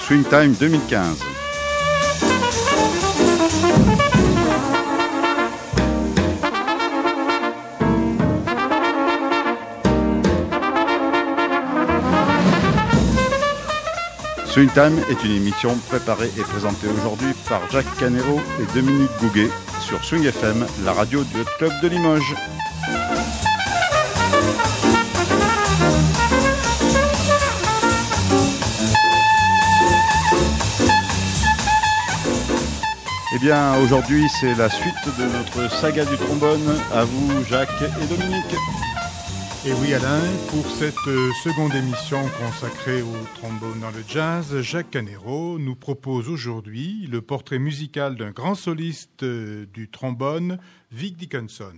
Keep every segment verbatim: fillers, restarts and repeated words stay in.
Swing Time deux mille quinze. Swing Time est une émission préparée et présentée aujourd'hui par Jacques Canero et Dominique Gouguet sur Swing F M, la radio du Club de Limoges. Eh bien, aujourd'hui, c'est la suite de notre saga du trombone. À vous, Jacques et Dominique. Et oui, Alain, pour cette seconde émission consacrée au trombone dans le jazz, Jacques Canero nous propose aujourd'hui le portrait musical d'un grand soliste du trombone, Vic Dickinson.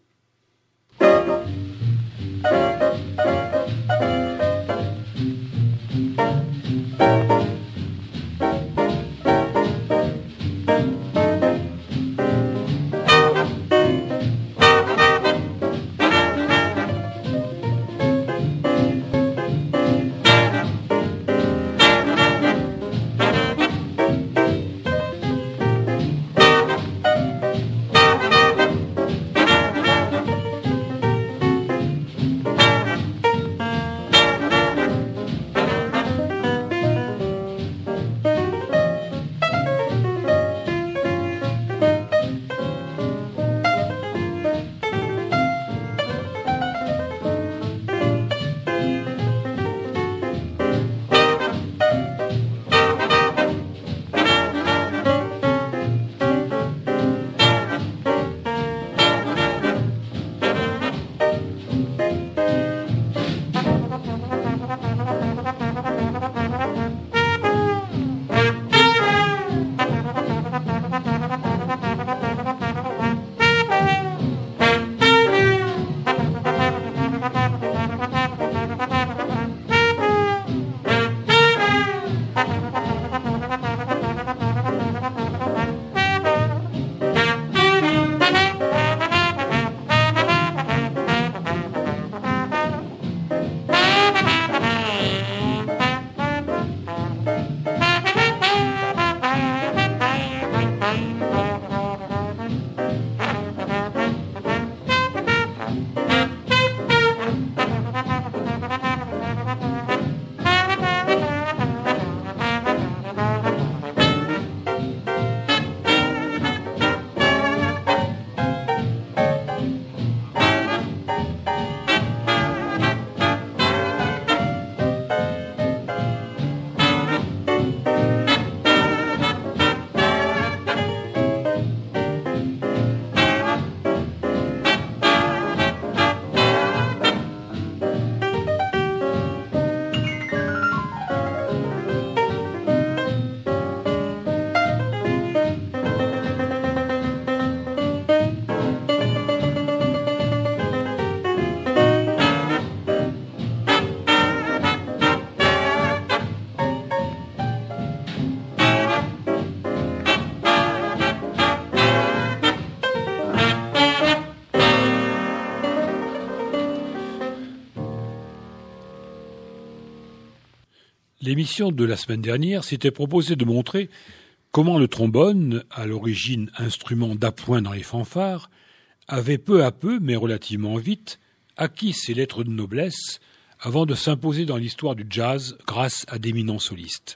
L'émission de la semaine dernière s'était proposée de montrer comment le trombone, à l'origine instrument d'appoint dans les fanfares, avait peu à peu, mais relativement vite, acquis ses lettres de noblesse avant de s'imposer dans l'histoire du jazz grâce à d'éminents solistes.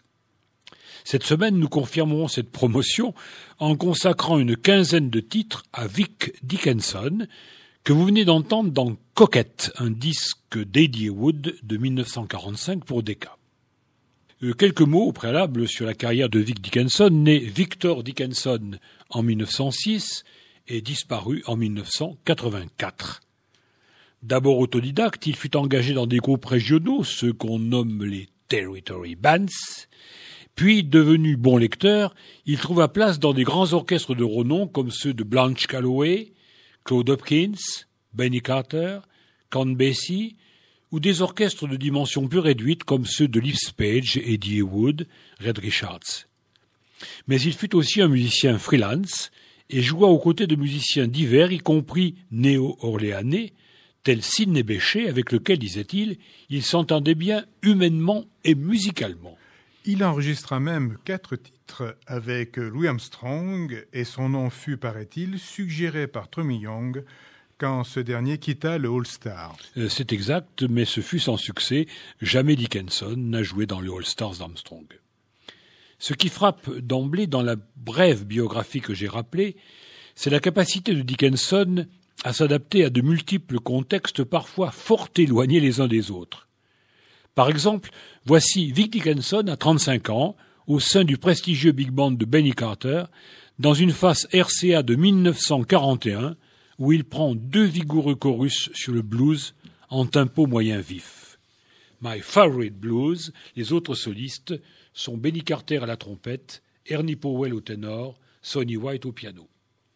Cette semaine, nous confirmerons cette promotion en consacrant une quinzaine de titres à Vic Dickinson, que vous venez d'entendre dans Coquette, un disque d'Eddie Wood de mille neuf cent quarante-cinq pour Decca. Euh, quelques mots au préalable sur la carrière de Vic Dickinson, né Victor Dickinson en mille neuf cent six et disparu en mille neuf cent quatre-vingt-quatre. D'abord autodidacte, il fut engagé dans des groupes régionaux, ceux qu'on nomme les Territory Bands. Puis, devenu bon lecteur, il trouva place dans des grands orchestres de renom comme ceux de Blanche Calloway, Claude Hopkins, Benny Carter, Count Basie, ou des orchestres de dimension plus réduite comme ceux de Liv Page, Eddie Wood, Red Richards. Mais il fut aussi un musicien freelance et joua aux côtés de musiciens divers, y compris néo-orléanais, tel Sidney Bechet, avec lequel, disait-il, il s'entendait bien humainement et musicalement. Il enregistra même quatre titres avec Louis Armstrong et son nom fut, paraît-il, suggéré par Tommy Young quand ce dernier quitta le All-Star. Euh, c'est exact, mais ce fut sans succès. Jamais Dickinson n'a joué dans le All-Stars d'Armstrong. Ce qui frappe d'emblée dans la brève biographie que j'ai rappelée, c'est la capacité de Dickinson à s'adapter à de multiples contextes parfois fort éloignés les uns des autres. Par exemple, voici Vic Dickinson à trente-cinq ans, au sein du prestigieux big band de Benny Carter, dans une phase R C A de mille neuf cent quarante et un, où il prend deux vigoureux chorus sur le blues en tempo moyen vif. My Favorite Blues, les autres solistes sont Benny Carter à la trompette, Ernie Powell au ténor, Sonny White au piano.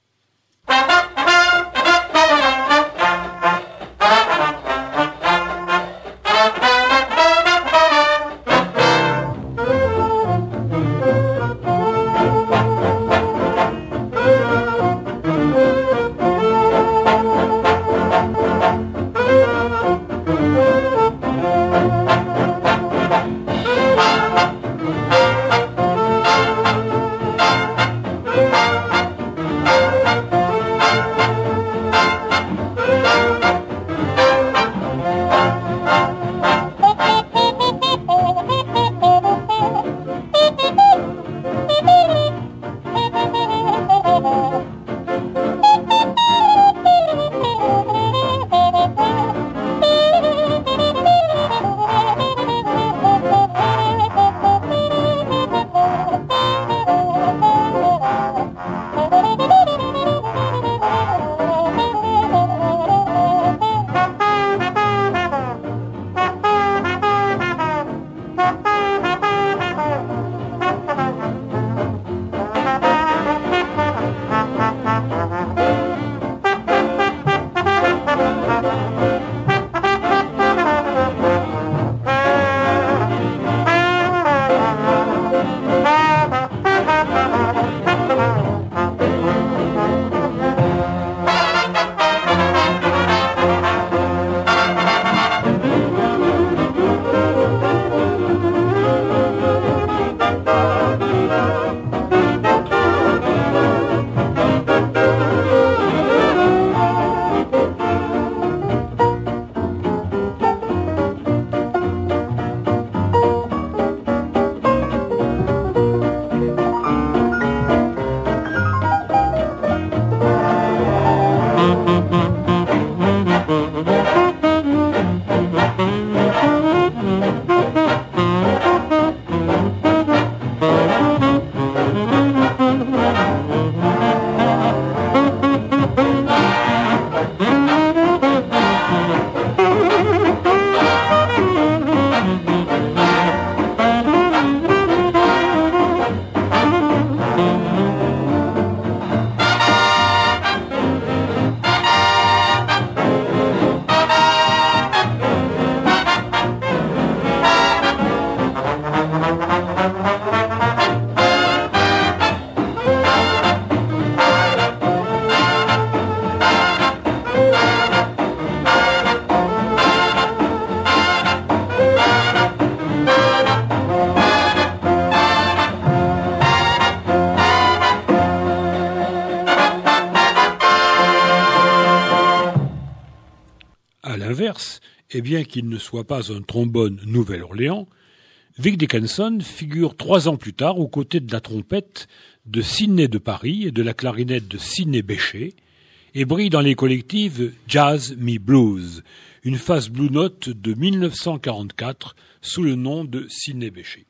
Et bien qu'il ne soit pas un trombone Nouvelle-Orléans, Vic Dickinson figure trois ans plus tard aux côtés de la trompette de Sidney de Paris et de la clarinette de Sidney Bechet et brille dans les collectives Jazz Me Blues, une phase Blue Note de mille neuf cent quarante-quatre sous le nom de Sidney Bechet.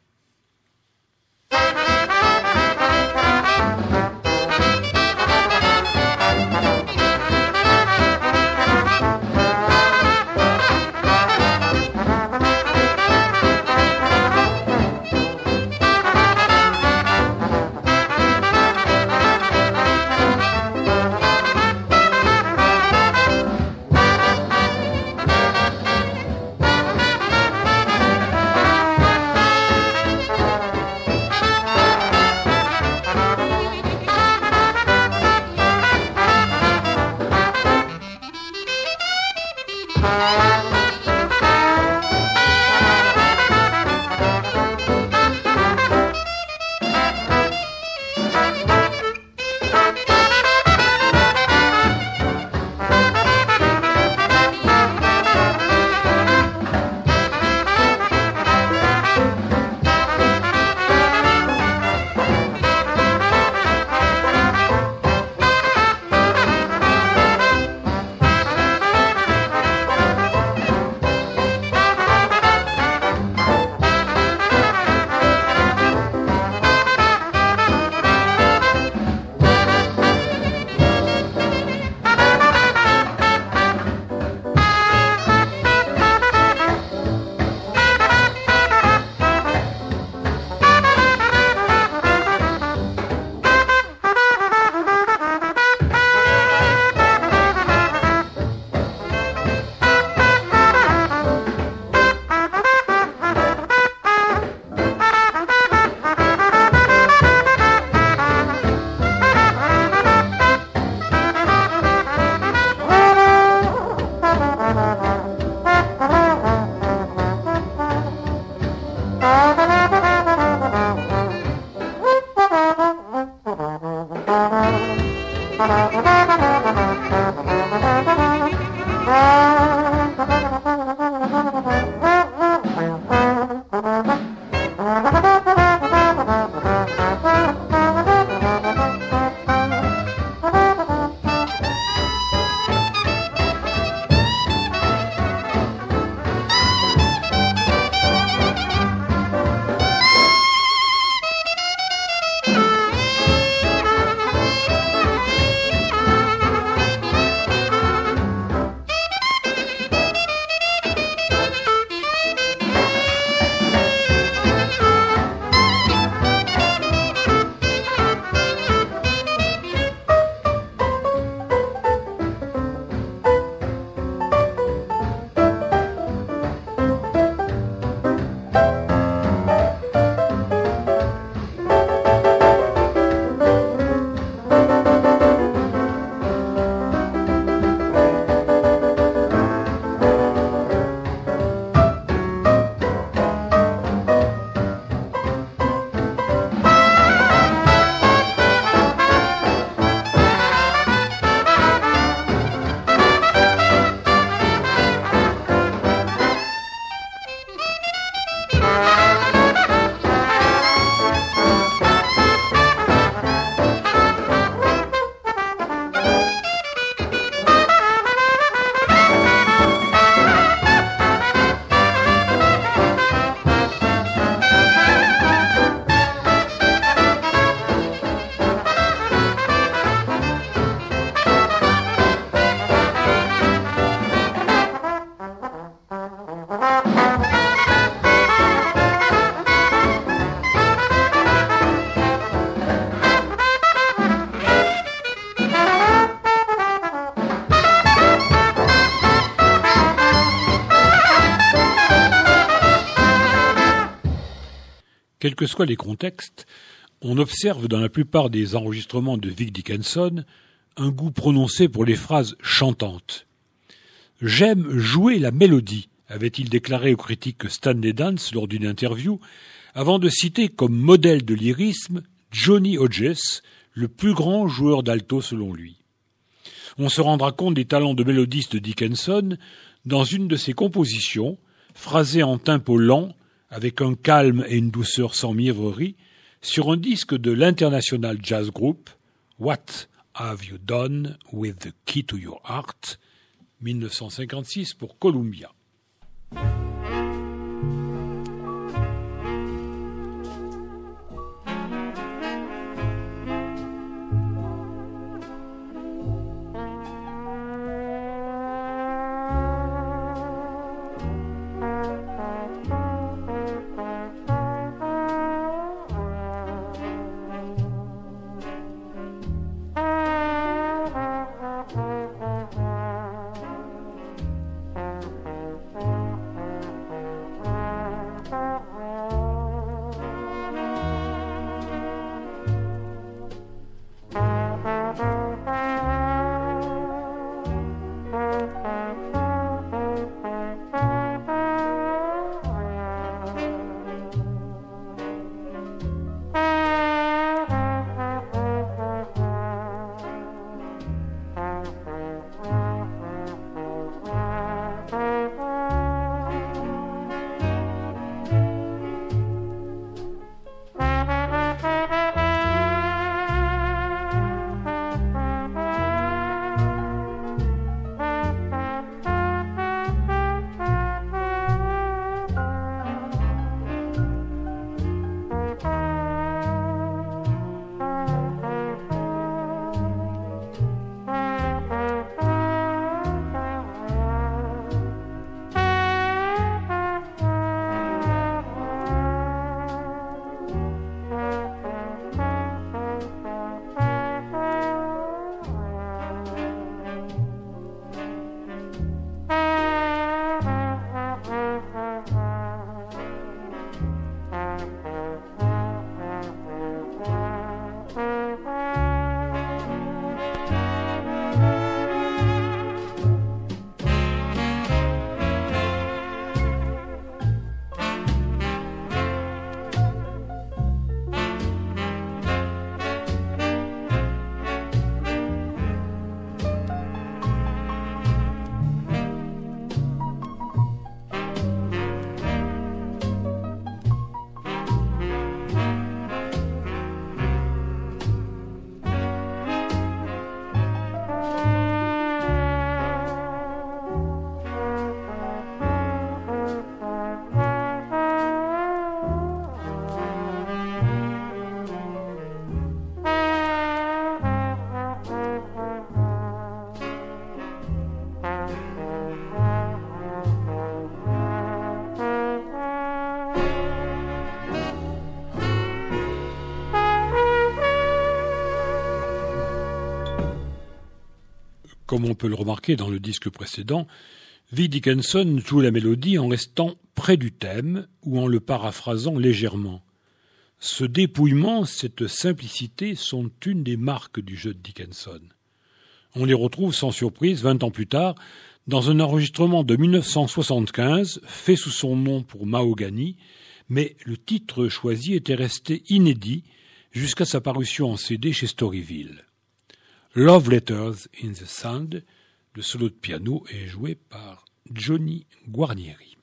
Quels que soient les contextes, on observe dans la plupart des enregistrements de Vic Dickenson un goût prononcé pour les phrases chantantes. « J'aime jouer la mélodie », avait-il déclaré au critique Stanley Dance lors d'une interview, avant de citer comme modèle de lyrisme Johnny Hodges, le plus grand joueur d'alto selon lui. On se rendra compte des talents de mélodiste de Dickenson dans une de ses compositions, phrasée en tempo lent, avec un calme et une douceur sans mièvrerie, sur un disque de l'International Jazz Group, What Have You Done with the Key to Your Heart, dix-neuf cent cinquante-six pour Columbia. Comme on peut le remarquer dans le disque précédent, Vic Dickenson joue la mélodie en restant près du thème ou en le paraphrasant légèrement. Ce dépouillement, cette simplicité sont une des marques du jeu de Dickenson. On les retrouve sans surprise vingt ans plus tard dans un enregistrement de dix-neuf cent soixante-quinze fait sous son nom pour Mahogany, mais le titre choisi était resté inédit jusqu'à sa parution en C D chez Storyville. Love Letters in the Sand, le solo de piano est joué par Johnny Guarnieri.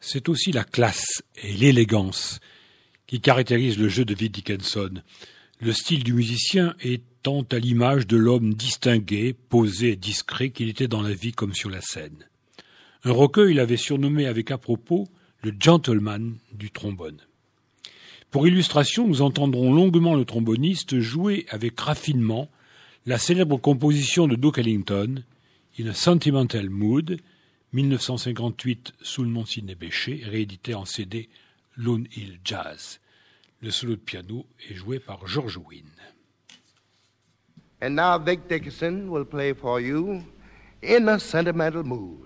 c'est aussi la classe et l'élégance qui caractérisent le jeu de Vic Dickenson, le style du musicien étant à l'image de l'homme distingué, posé et discret qu'il était dans la vie comme sur la scène. Un recueil l'avait surnommé avec à propos le gentleman du trombone. Pour illustration, nous entendrons longuement le tromboniste jouer avec raffinement la célèbre composition de Duke Ellington, In a Sentimental Mood, mille neuf cent cinquante-huit, sous le nom de Sidney Bechet, réédité en C D Lone Hill Jazz. Le solo de piano est joué par George Weah. And now Vic Dickinson will play for you In a Sentimental Mood.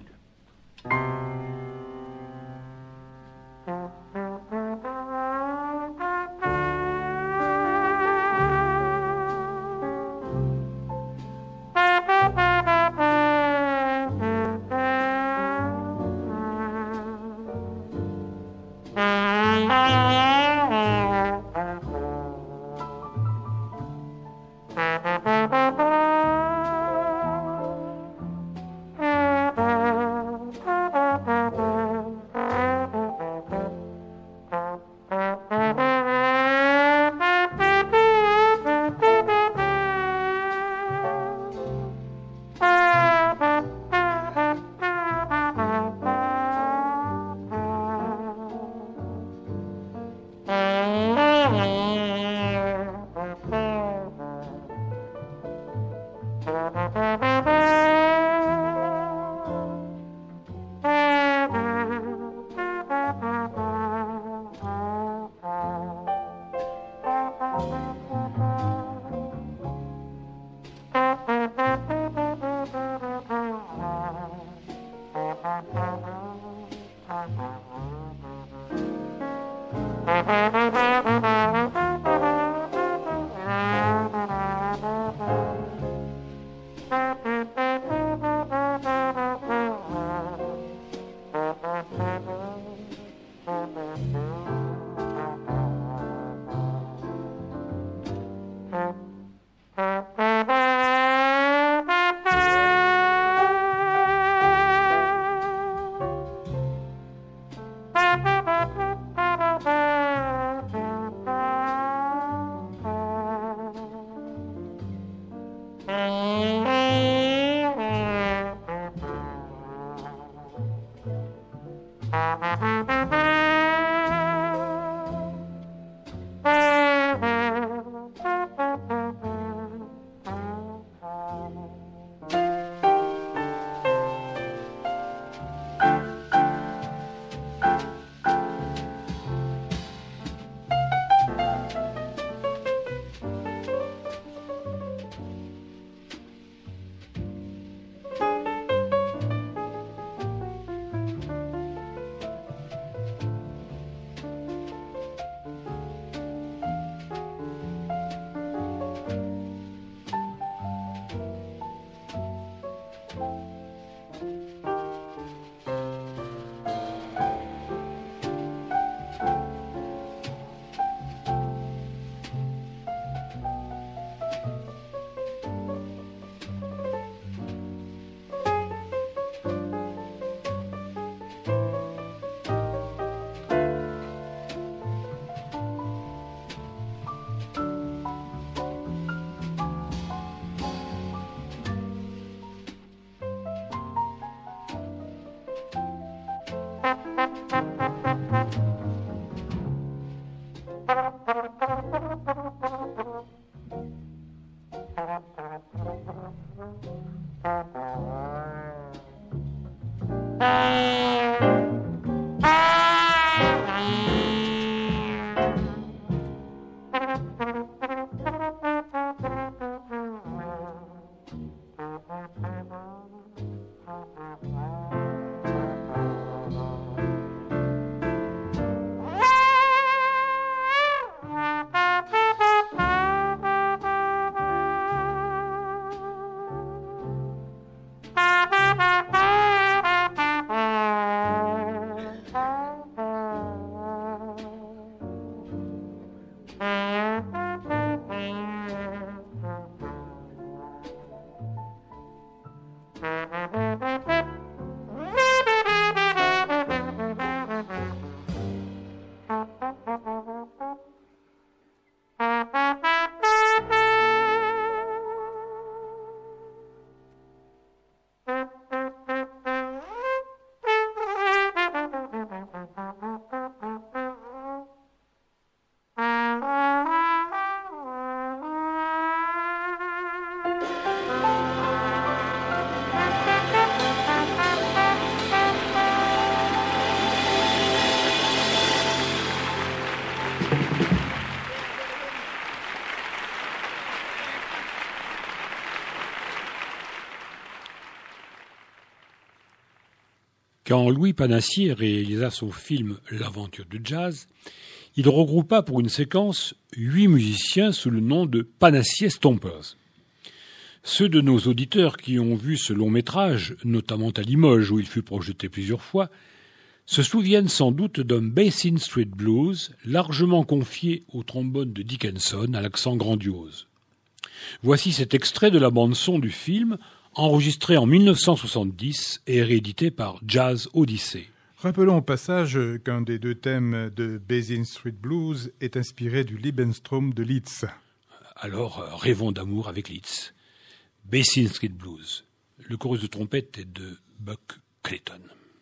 Quand Louis Panassier réalisa son film « L'aventure du jazz », il regroupa pour une séquence huit musiciens sous le nom de Panassier Stompers. Ceux de nos auditeurs qui ont vu ce long métrage, notamment à Limoges où il fut projeté plusieurs fois, se souviennent sans doute d'un Basin Street Blues largement confié au trombone de Dickinson à l'accent grandiose. Voici cet extrait de la bande-son du film, enregistré en mille neuf cent soixante-dix et réédité par Jazz Odyssey. Rappelons au passage qu'un des deux thèmes de Basin Street Blues est inspiré du Lebenstraum de Liszt. Alors, rêvons d'amour avec Liszt. Basin Street Blues. Le chorus de trompette est de Buck Clayton.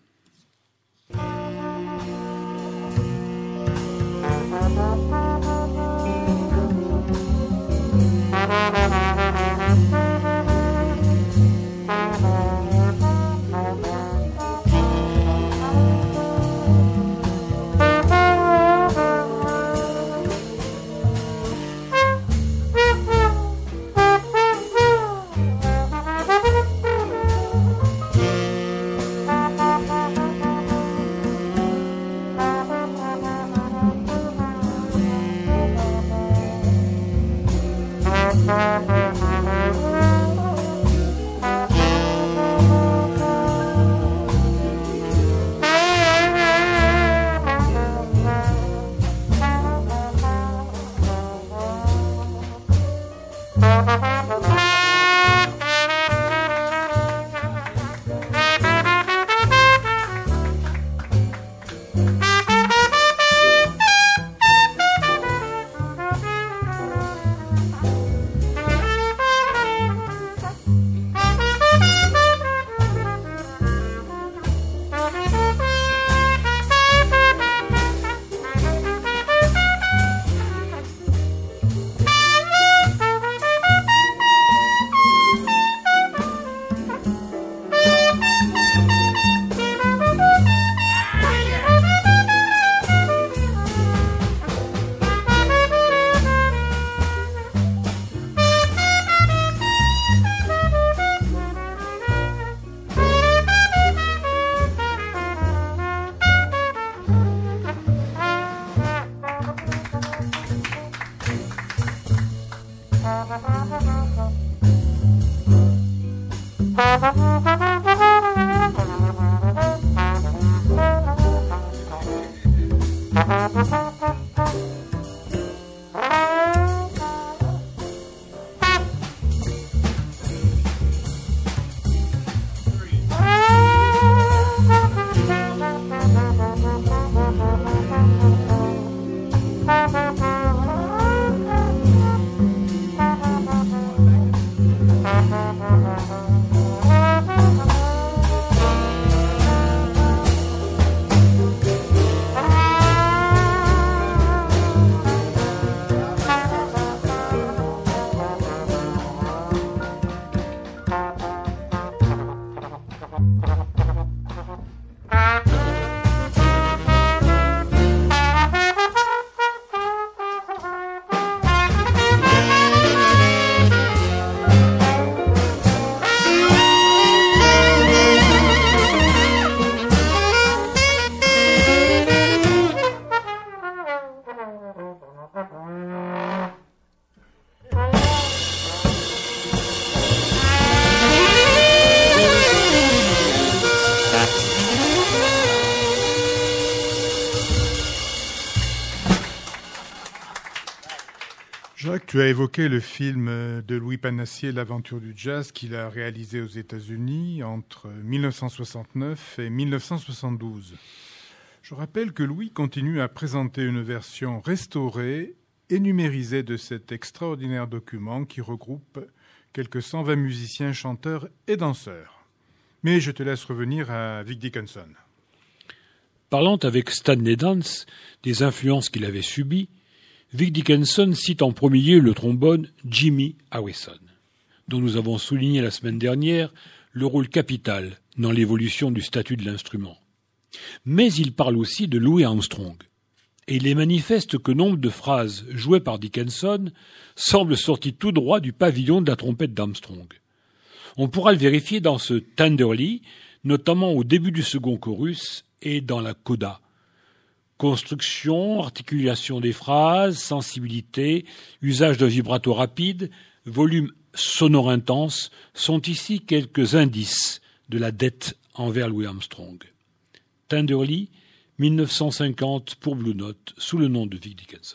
Jacques, tu as évoqué le film de Louis Panassier, L'aventure du jazz, qu'il a réalisé aux États-Unis entre mille neuf cent soixante-neuf et mille neuf cent soixante-douze. Je rappelle que Louis continue à présenter une version restaurée et numérisée de cet extraordinaire document qui regroupe quelques cent vingt musiciens, chanteurs et danseurs. Mais je te laisse revenir à Vic Dickinson. Parlant avec Stanley Dance des influences qu'il avait subies, Vic Dickinson cite en premier lieu le trombone Jimmy Howison, dont nous avons souligné la semaine dernière le rôle capital dans l'évolution du statut de l'instrument. Mais il parle aussi de Louis Armstrong, et il est manifeste que nombre de phrases jouées par Dickinson semblent sorties tout droit du pavillon de la trompette d'Armstrong. On pourra le vérifier dans ce Tenderly notamment au début du second chorus et dans la coda. Construction, articulation des phrases, sensibilité, usage d'un vibrato rapide, volume sonore intense sont ici quelques indices de la dette envers Louis Armstrong. Tenderly, mille neuf cent cinquante pour Blue Note, sous le nom de Vic Dickinson.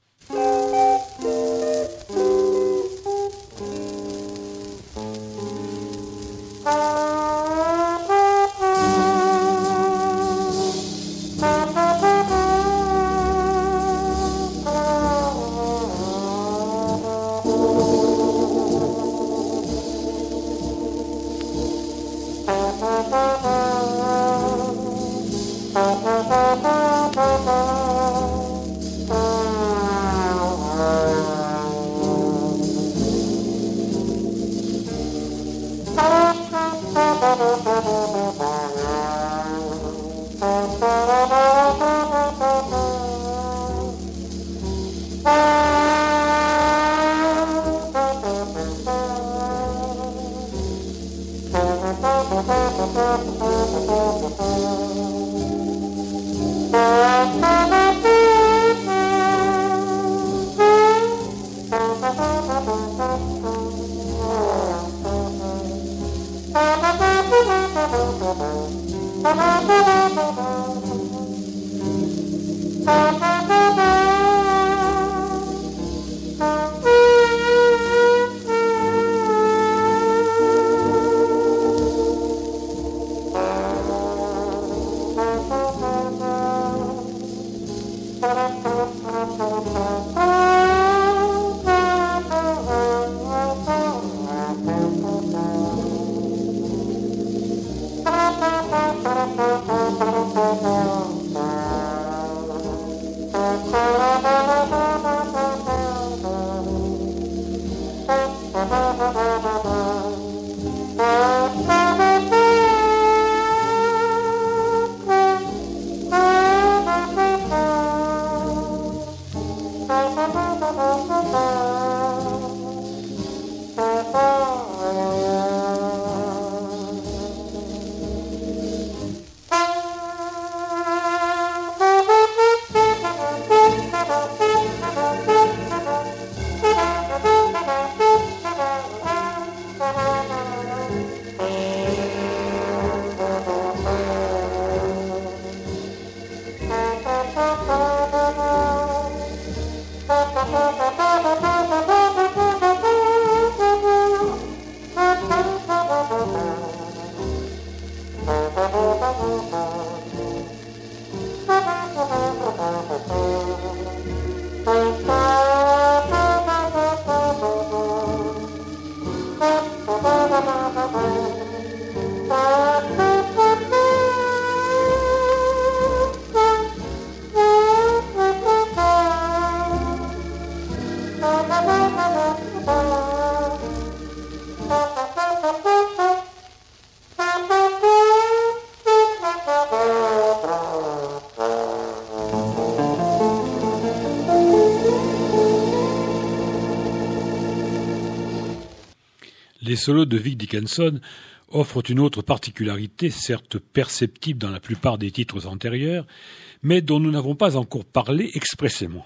Les solos de Vic Dickinson offrent une autre particularité, certes perceptible dans la plupart des titres antérieurs, mais dont nous n'avons pas encore parlé expressément.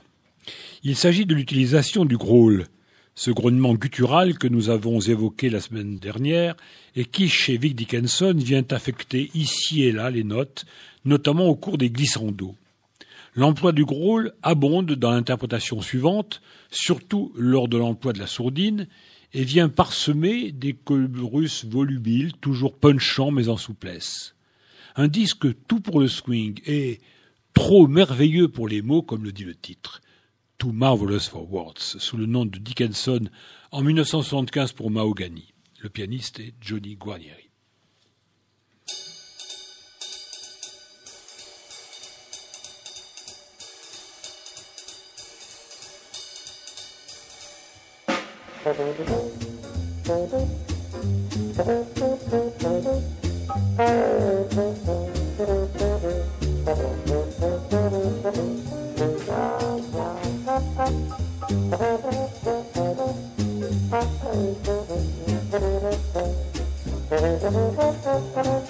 Il s'agit de l'utilisation du growl, ce grognement guttural que nous avons évoqué la semaine dernière et qui, chez Vic Dickinson, vient affecter ici et là les notes, notamment au cours des glissandos. L'emploi du growl abonde dans l'interprétation suivante, surtout lors de l'emploi de la sourdine, et vient parsemer des chorus volubiles, toujours punchants mais en souplesse. Un disque tout pour le swing et trop merveilleux pour les mots, comme le dit le titre. Too Marvelous for Words, sous le nom de Dickinson, en mille neuf cent soixante-quinze pour Mahogany. Le pianiste est Johnny Guarnieri.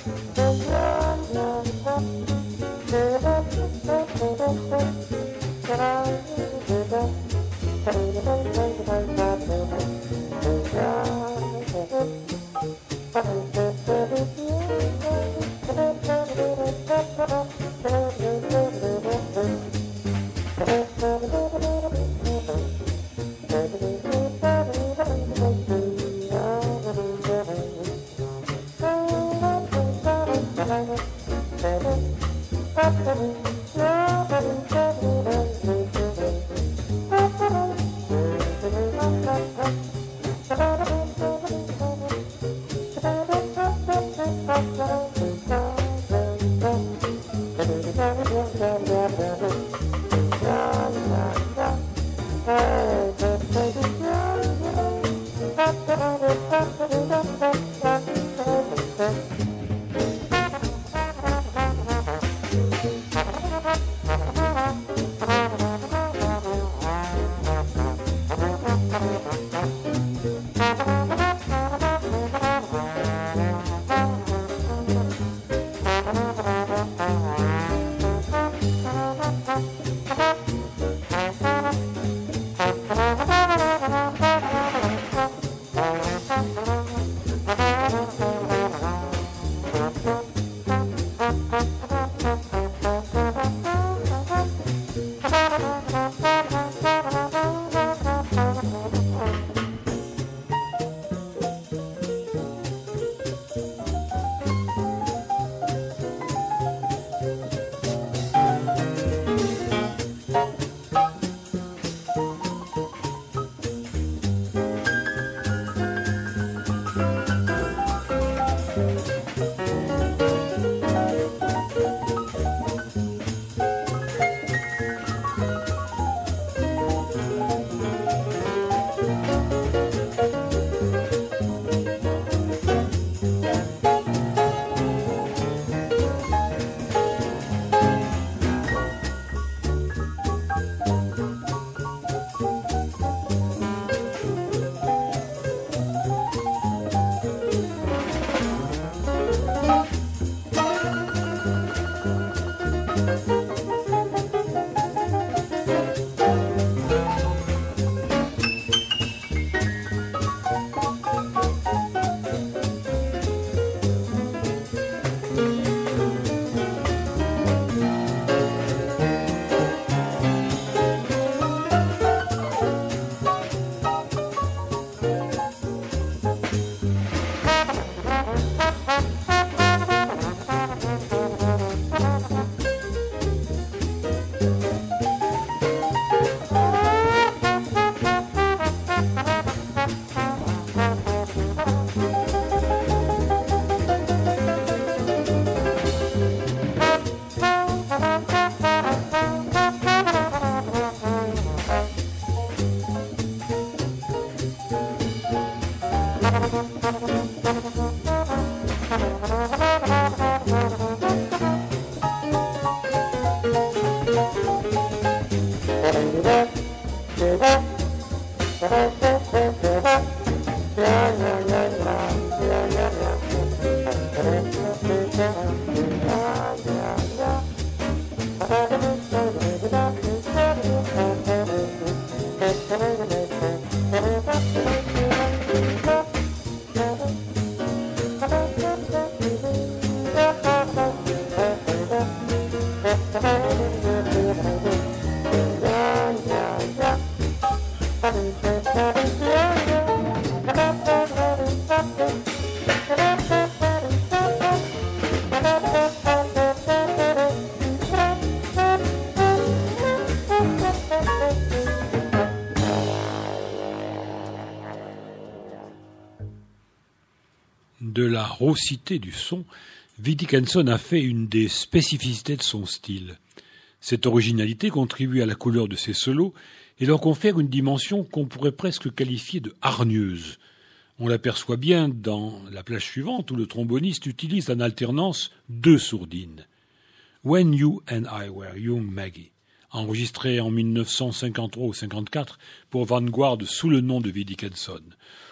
De la raucité du son, Vic Dickenson a fait une des spécificités de son style. Cette originalité contribue à la couleur de ses solos et leur confère une dimension qu'on pourrait presque qualifier de hargneuse. On l'aperçoit bien dans la plage suivante où le tromboniste utilise en alternance deux sourdines. When You and I Were Young Maggie, enregistré en mille neuf cent cinquante-trois ou cinquante-quatre pour Vanguard sous le nom de Vic Dickenson.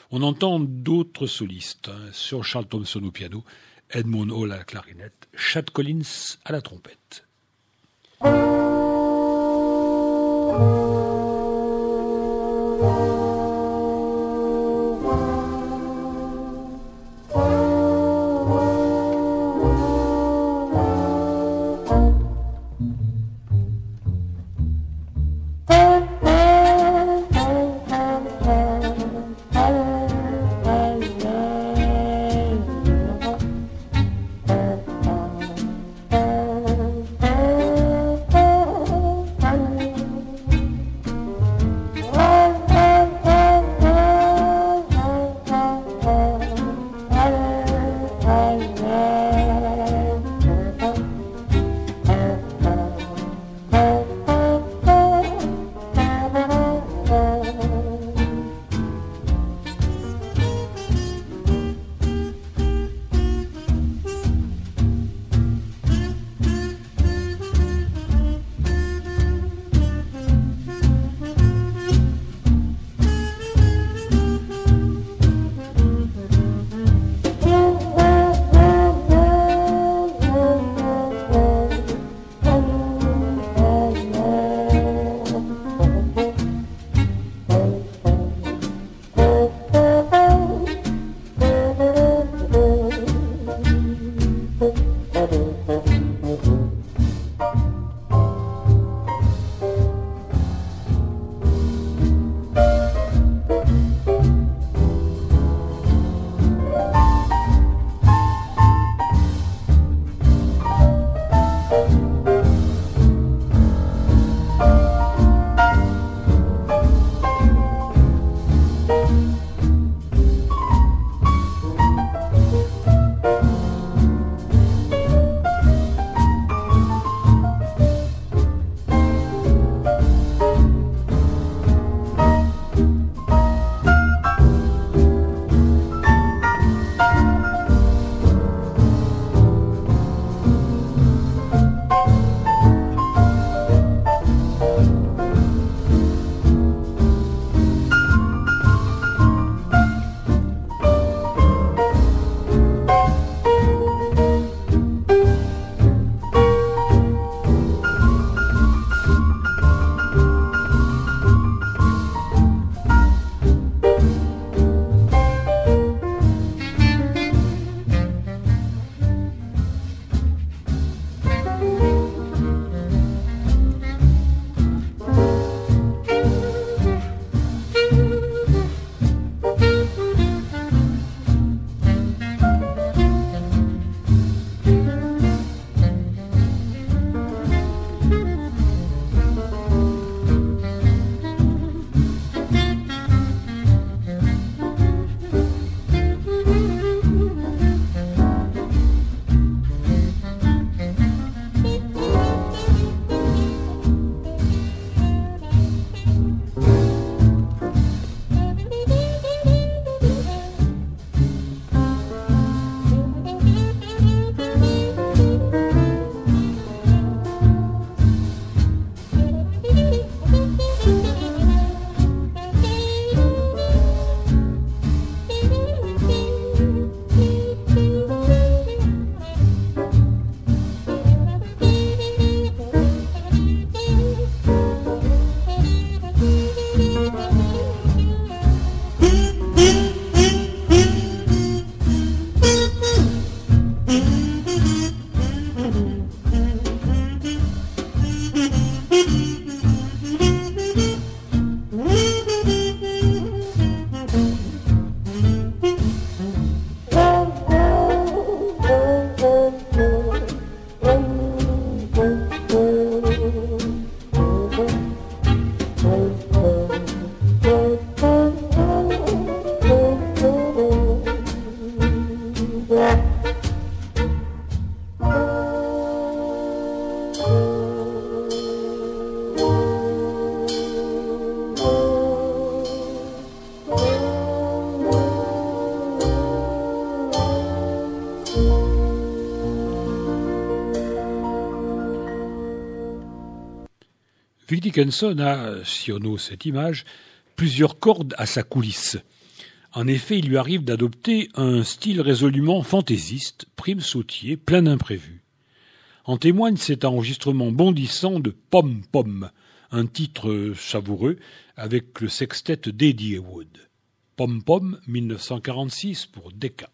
On entend d'autres solistes, hein, sur Charles Thompson au piano, Edmond Hall à la clarinette, Chad Collins à la trompette. Vic Dickenson a, si on ose cette image, plusieurs cordes à sa coulisse. En effet, il lui arrive d'adopter un style résolument fantaisiste, prime sautier, plein d'imprévus. En témoigne cet enregistrement bondissant de Pom Pom, un titre savoureux avec le sextet d'Eddie Wood. Pom Pom, dix-neuf cent quarante-six pour Decca.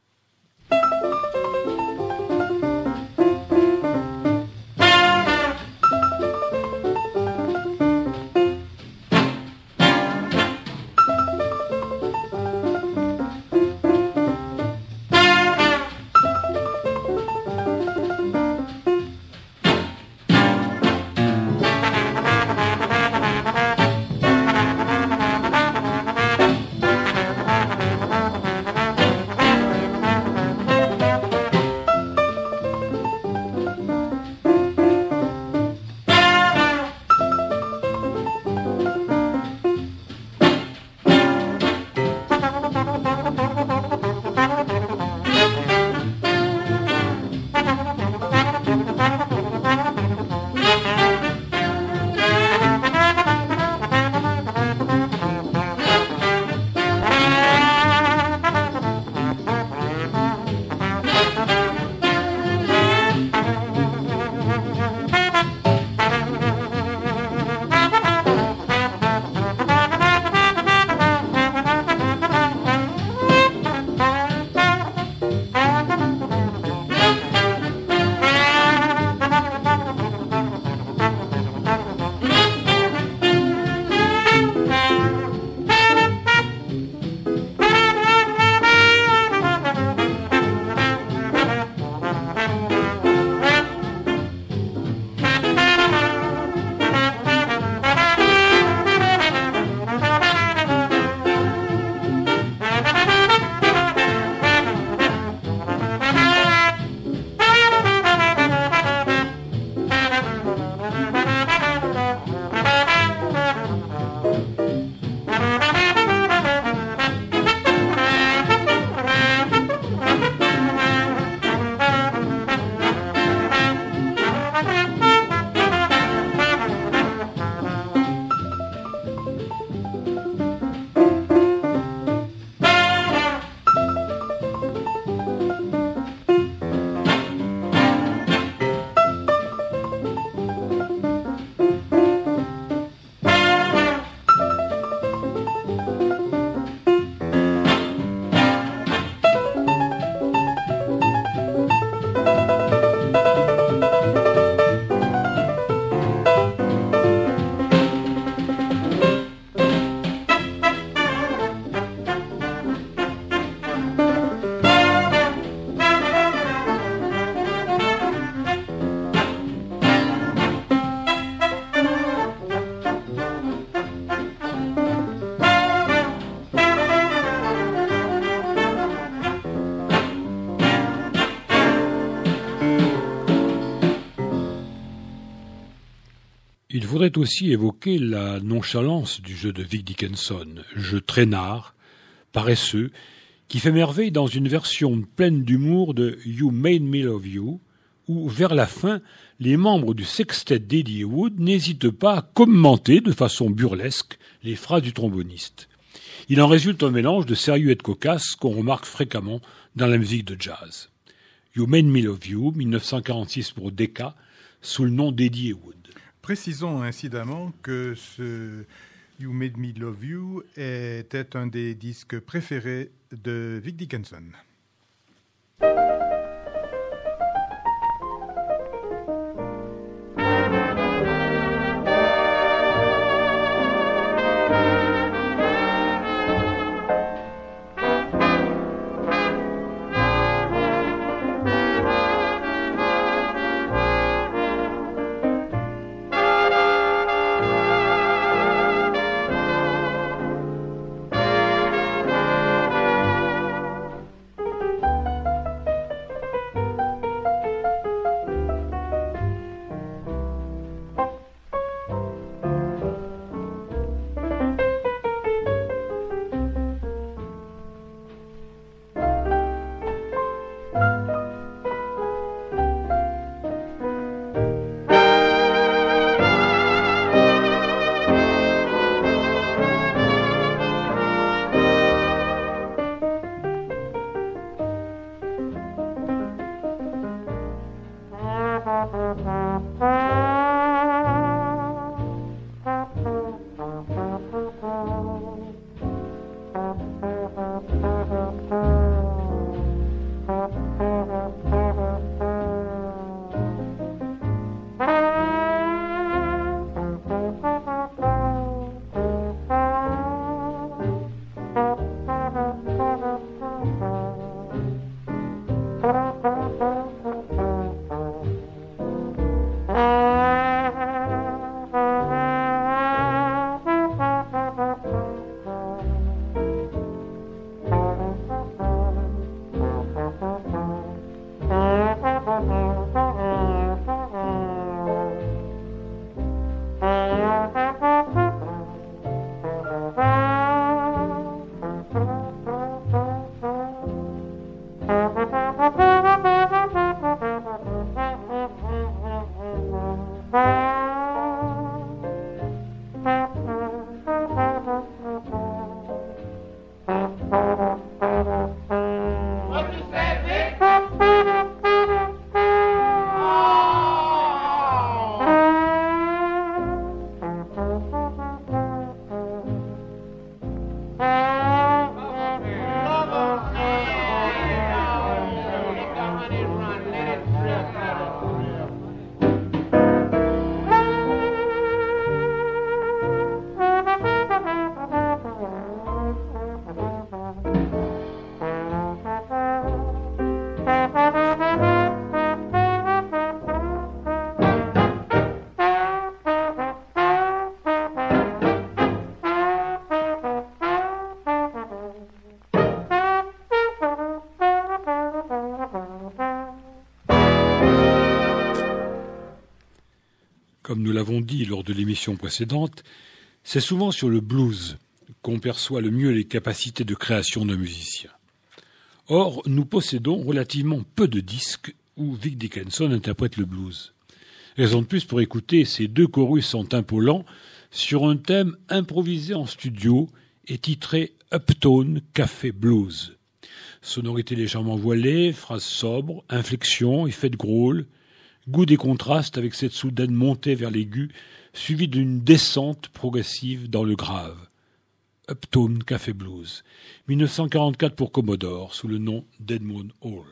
Il faudrait aussi évoquer la nonchalance du jeu de Vic Dickinson, jeu traînard, paresseux, qui fait merveille dans une version pleine d'humour de You Made Me Love You, où, vers la fin, les membres du sextet d'Eddie Wood n'hésitent pas à commenter de façon burlesque les phrases du tromboniste. Il en résulte un mélange de sérieux et de cocasse qu'on remarque fréquemment dans la musique de jazz. You Made Me Love You, dix-neuf cent quarante-six pour Decca, sous le nom d'Eddie Wood. Précisons incidemment que ce You Made Me Love You était un des disques préférés de Vic Dickinson. Comme nous l'avons dit lors de l'émission précédente, c'est souvent sur le blues qu'on perçoit le mieux les capacités de création d'un musicien. Or, nous possédons relativement peu de disques où Vic Dickenson interprète le blues. Raison de plus pour écouter ces deux chorus en tempo lent sur un thème improvisé en studio et titré Uptown Café Blues. Sonorité légèrement voilée, phrases sobres, inflexions, effets de growl, goût des contrastes avec cette soudaine montée vers l'aigu, suivie d'une descente progressive dans le grave. Uptown Café Blues, dix-neuf cent quarante-quatre pour Commodore, sous le nom d'Edmund Hall.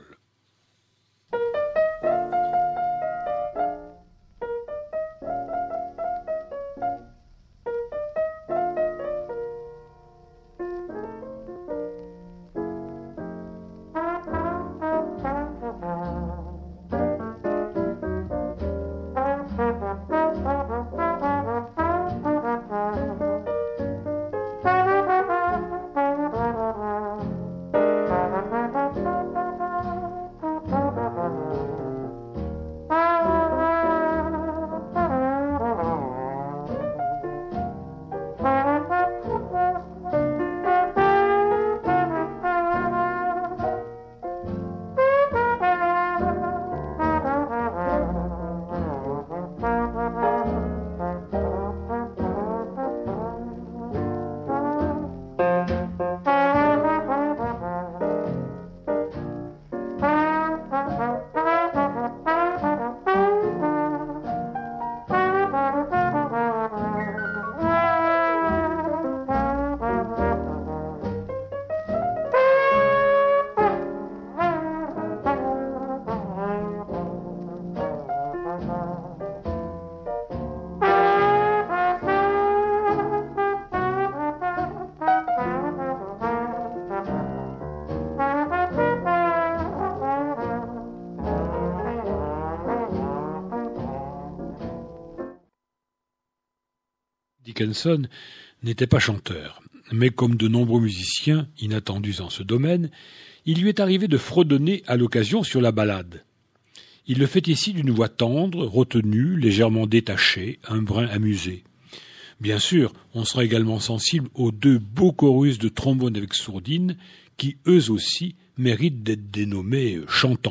Dickenson n'était pas chanteur, mais comme de nombreux musiciens inattendus en ce domaine, il lui est arrivé de fredonner à l'occasion sur la ballade. Il le fait ici d'une voix tendre, retenue, légèrement détachée, un brin amusé. Bien sûr, on sera également sensible aux deux beaux chorus de trombone avec sourdine, qui eux aussi méritent d'être dénommés chantants.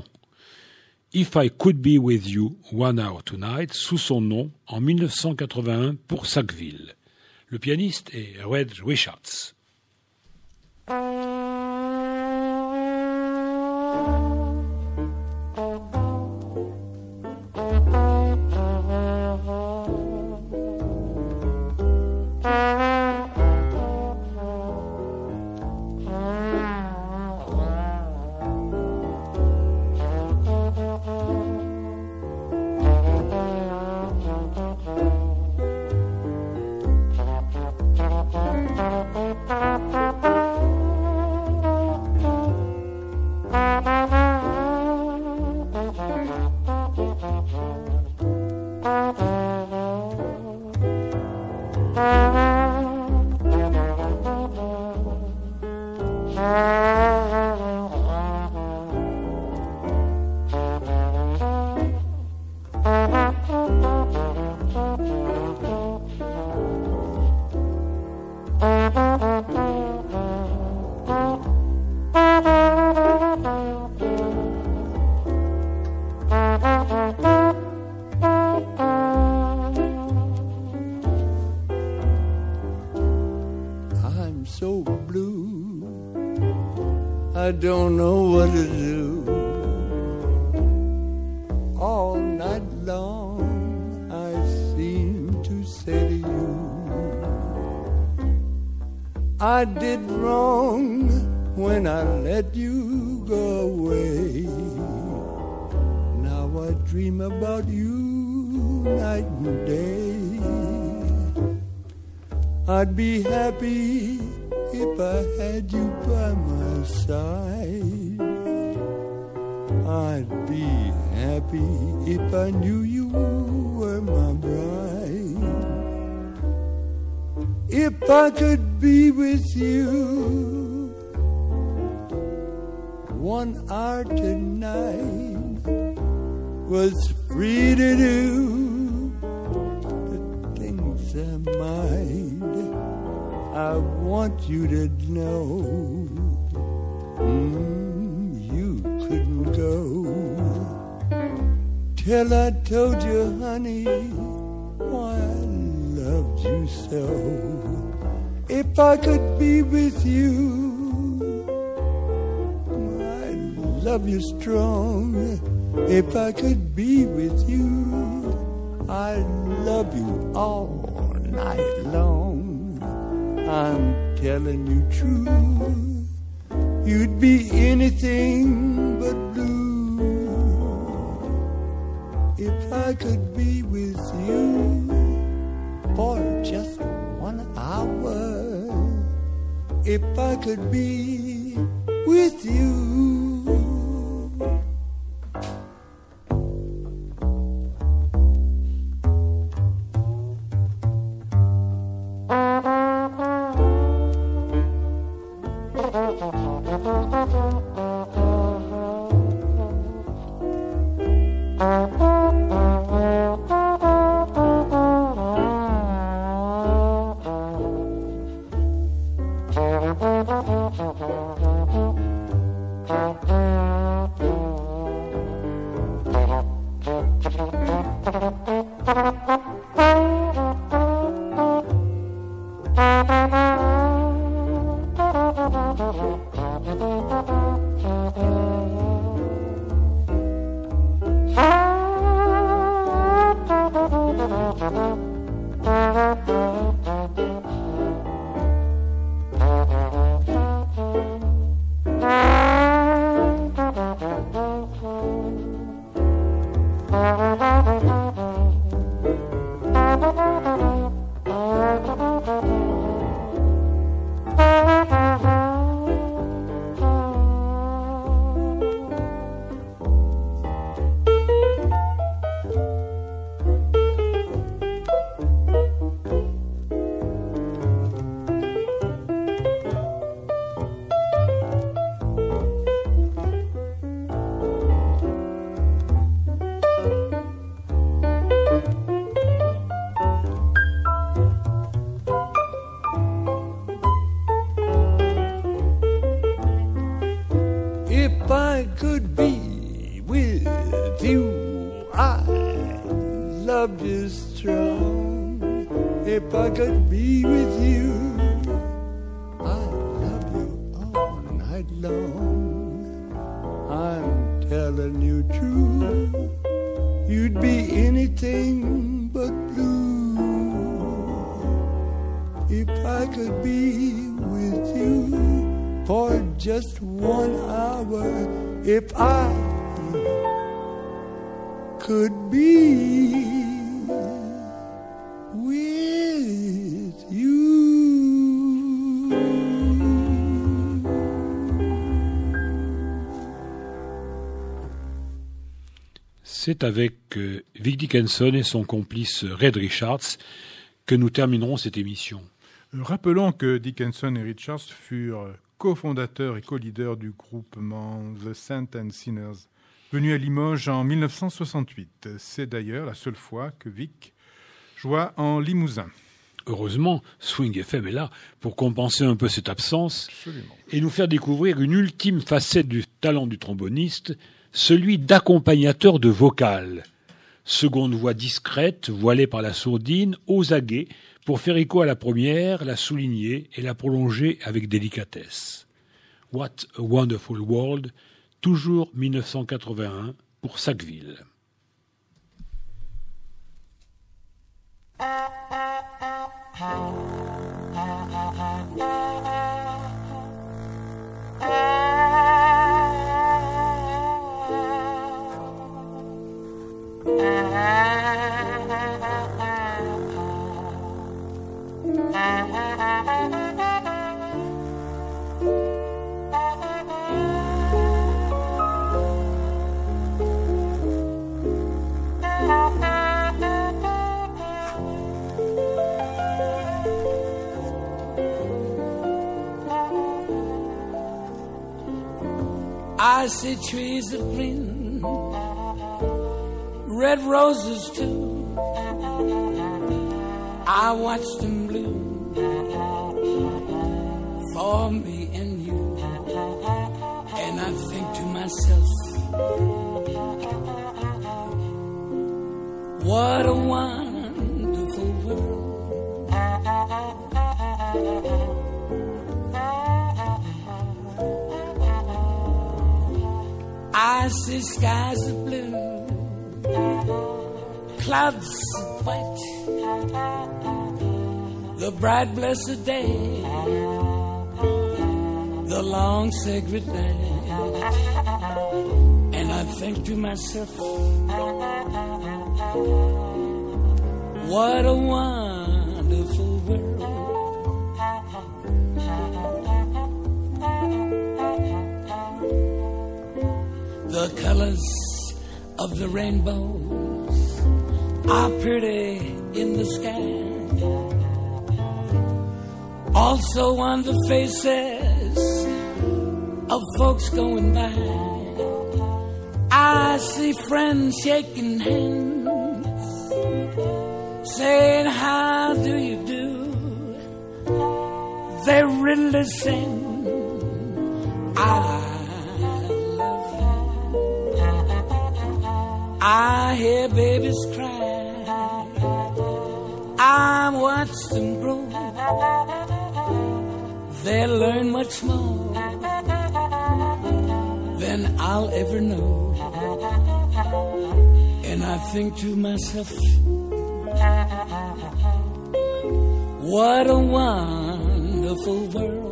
If I Could Be With You One Hour Tonight, sous son nom, en dix-neuf cent quatre-vingt-un pour Sackville. Le pianiste est Red Richards. Thank don't know what to do. All night long I seem to say to you, I did wrong when I let you go away. Now I dream about you night and day. I'd be happy if I had you by my side. I'd be happy if I knew you were my bride. If I could be with you one hour tonight, was free to do the things I might. I want you to know mm, you couldn't go till I told you, honey, why I loved you so. If I could be with you, I'd love you strong. If I could be with you, I'd love you all night long. I'm telling you true, you'd be anything but blue. If I could be with you for just one hour, if I could be with you. C'est avec euh, Vic Dickinson et son complice Red Richards que nous terminerons cette émission. Rappelons que Dickinson et Richards furent cofondateurs et co-leaders du groupement The Saints and Sinners, venu à Limoges en mille neuf cent soixante-huit. C'est d'ailleurs la seule fois que Vic joua en Limousin. Heureusement, Swing F M est là pour compenser un peu cette absence. Absolument. Et nous faire découvrir une ultime facette du talent du tromboniste, celui d'accompagnateur de vocal. Seconde voix discrète, voilée par la sourdine, aux aguets, pour faire écho à la première, la souligner et la prolonger avec délicatesse. What a Wonderful World, toujours mille neuf cent quatre-vingt-un pour Sackville. I see trees of green, red roses too. I watch them bloom for me and you. And I think to myself, what a wonderful world. I see skies of blue, clouds of white, the bright blessed day, the long sacred night. And I think to myself, what a wonderful world. The colors of the rainbows are pretty in the sky, also on the faces of folks going by. I see friends shaking hands, saying, how do you do? They really sing, I I hear babies cry, I watch them grow. They'll learn much more than I'll ever know. And I think to myself, what a wonderful world.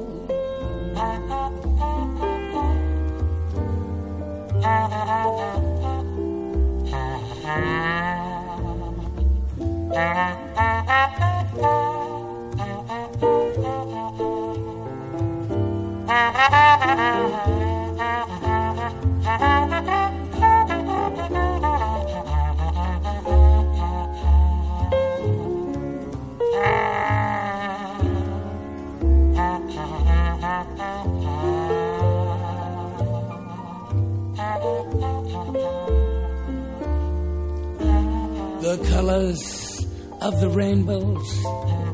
The colors of the rainbows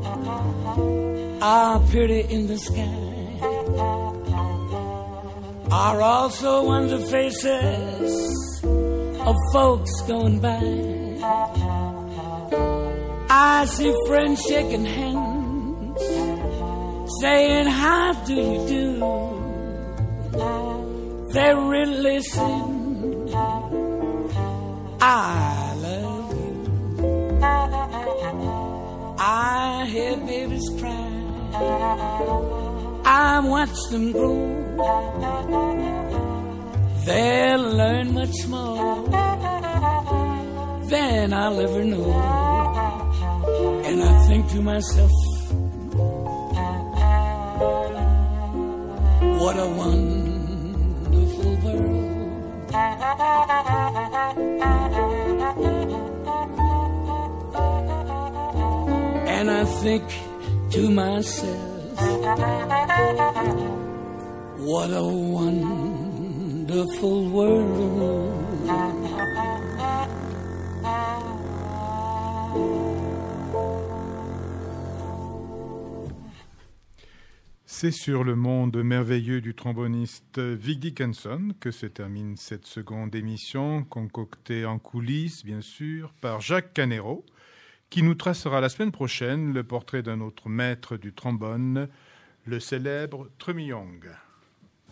are pretty in the sky, are also on the faces of folks going by. I see friends shaking hands, saying, how do you do? They really sing, I love you. I hear babies cry, I watch them grow. They'll learn much more than I'll ever know. And I think to myself, what a wonderful world. And I think to myself, what a wonderful world. C'est sur le monde merveilleux du tromboniste Vic Dickinson que se termine cette seconde émission, concoctée en coulisses, bien sûr, par Jacques Canero, qui nous tracera la semaine prochaine le portrait d'un autre maître du trombone, le célèbre Tremy Young.